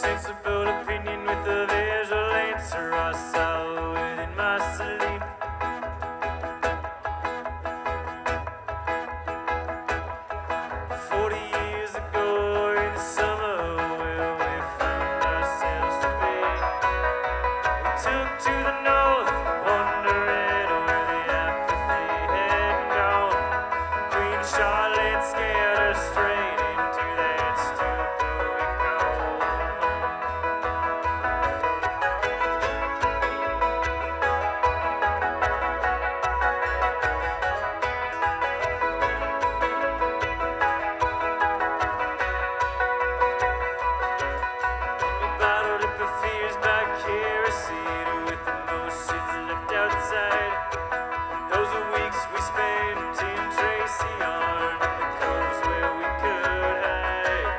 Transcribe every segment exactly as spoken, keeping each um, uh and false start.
sensible opinion with a visual answer I saw within my sleep. Forty years ago in the summer where we found ourselves to be, we took to the north, wondering where the apathy had gone. Queen Charlotte scared us straight into that stupor we called home. We bottled up our fears by kerosene with emotions left outside. Those were weeks we spent in Tracy Yarn in the coves where we could hide.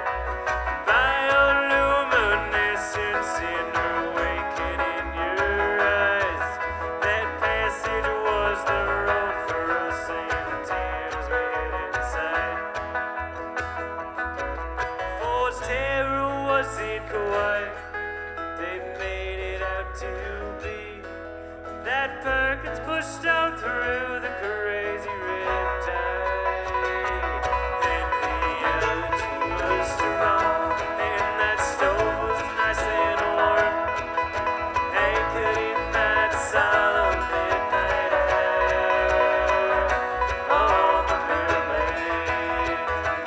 Bioluminescence in her waking in your eyes. That passage was the road for us and the tears we hid inside. Ford's terror wasn't quiet, they made it out to be. That Perkins pushed on through the crazy riptide. And the elegy was strong, and that stove was nice and warm, anchored in that solemn midnight air on the Mermaid.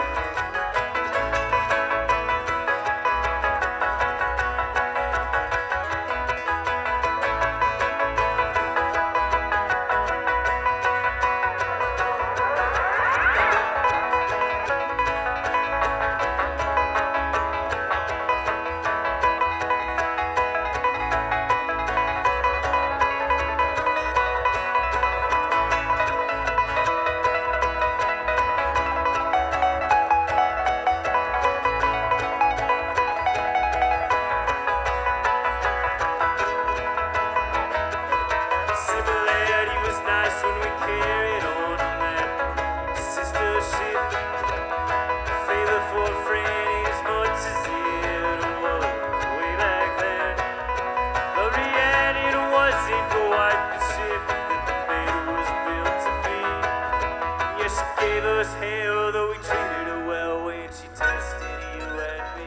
Similarity was nice when we carried on that sister ship. Favor for a friend as much as it was way back then. But reality wasn't quite the ship that the maid was built to be. Yes, she gave us hell, though we treated her well when she tested you and me.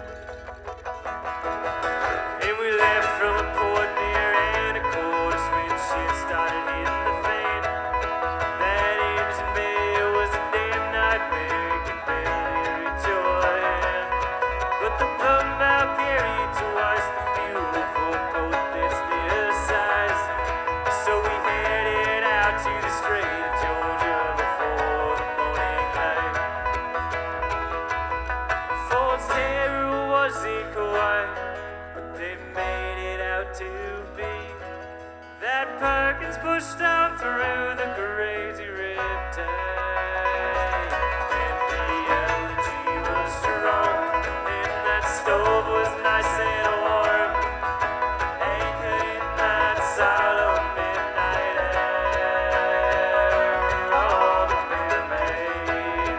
And we left from a port near Anacortes when shit started hitting the fan. That engine bay was a damn nightmare, you could barely reach your hand. But the plum bow carried twice the fuel for a boat that's this size. So we headed out to the Strait of Georgia before the morning light. Ford's terror wasn't quiet, but they made it out to be. That Perkins pushed on through the crazy riptide. And the elegy was strong, and that stove was nice and warm, anchored in that solemn midnight air on the Mermaid.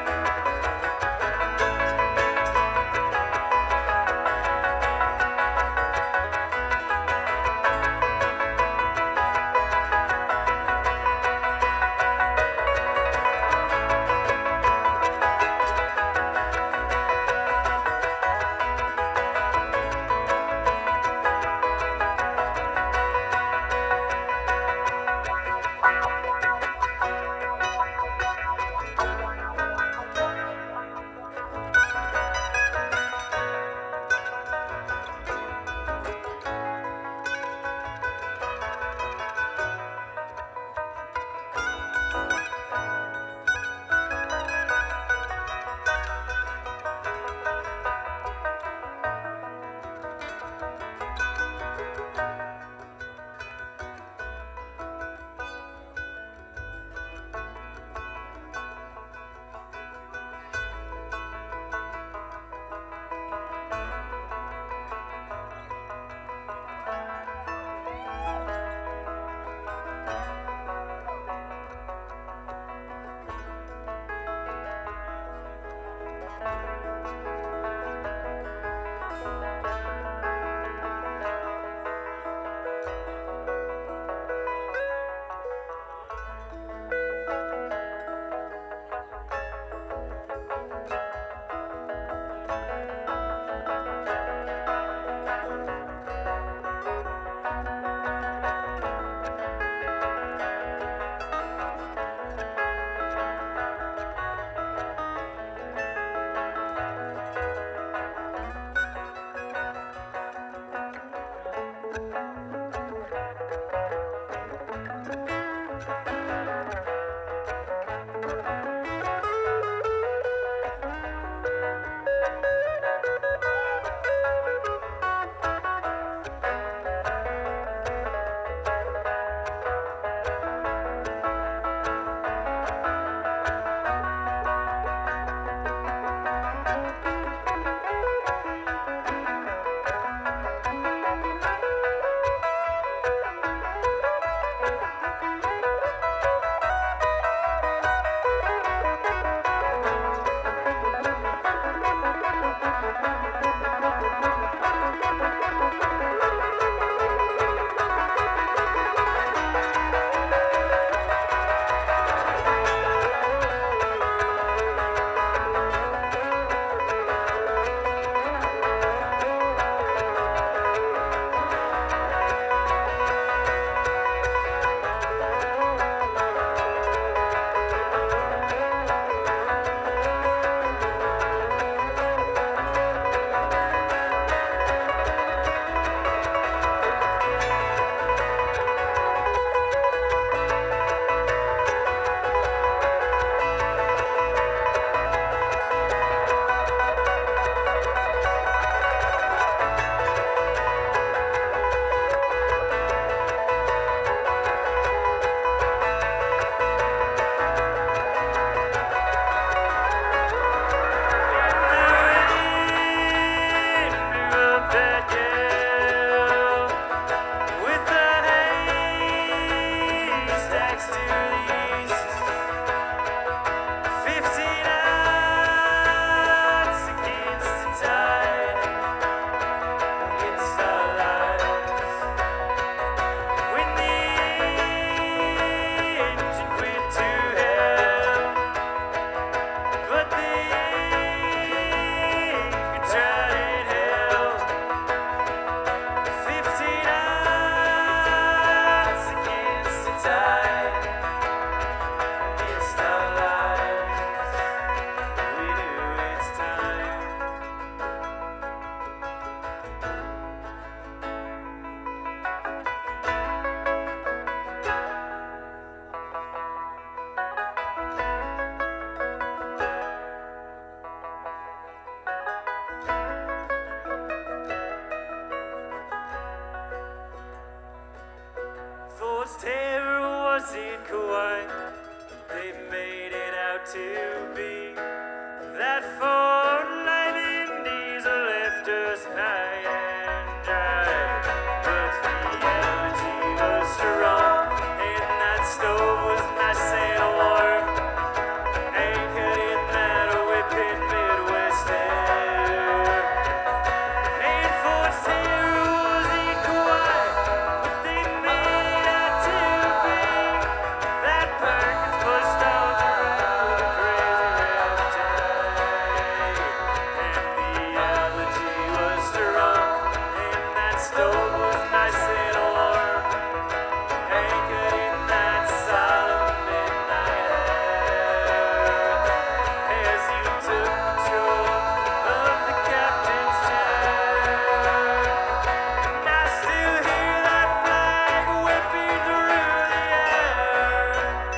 never was in Kauai. They made it out to be that Fort Light Indies left us high and dry. But the elegy was strong, and that stove was nice and warm, anchored in that whipping Midwest air. And Fort Sarah was in Kauai, but they made it out to be that Perkins pushed on the road with a crazy riptide. And the elegy was strong, and that stove was nice and warm, anchored in that solemn midnight air. As you took control of the captain's chair, and I still hear that flag whipping through the air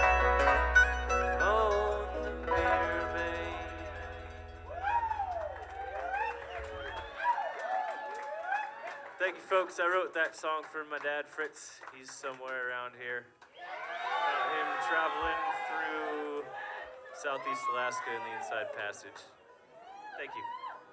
on the Mirror Bay. Thank you, folks. I wrote that song for my dad, Fritz. He's somewhere around here. About him traveling through Southeast Alaska in the Inside Passage. Thank you.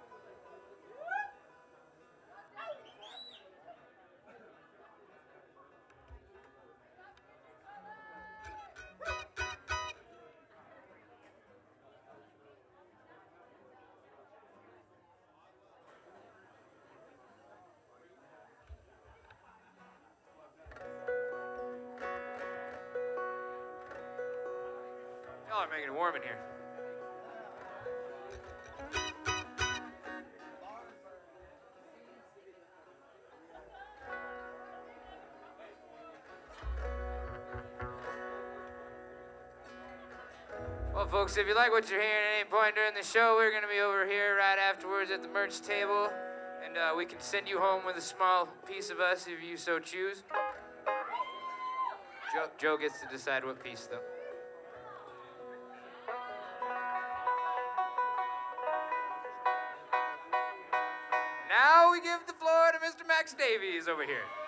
Y'all are making it warm in here. Well, folks, if you like what you're hearing at any point during the show, we're going to be over here right afterwards at the merch table, and uh, we can send you home with a small piece of us if you so choose. Joe, Joe gets to decide what piece, though. Now we give the floor to Mister Max Davies over here.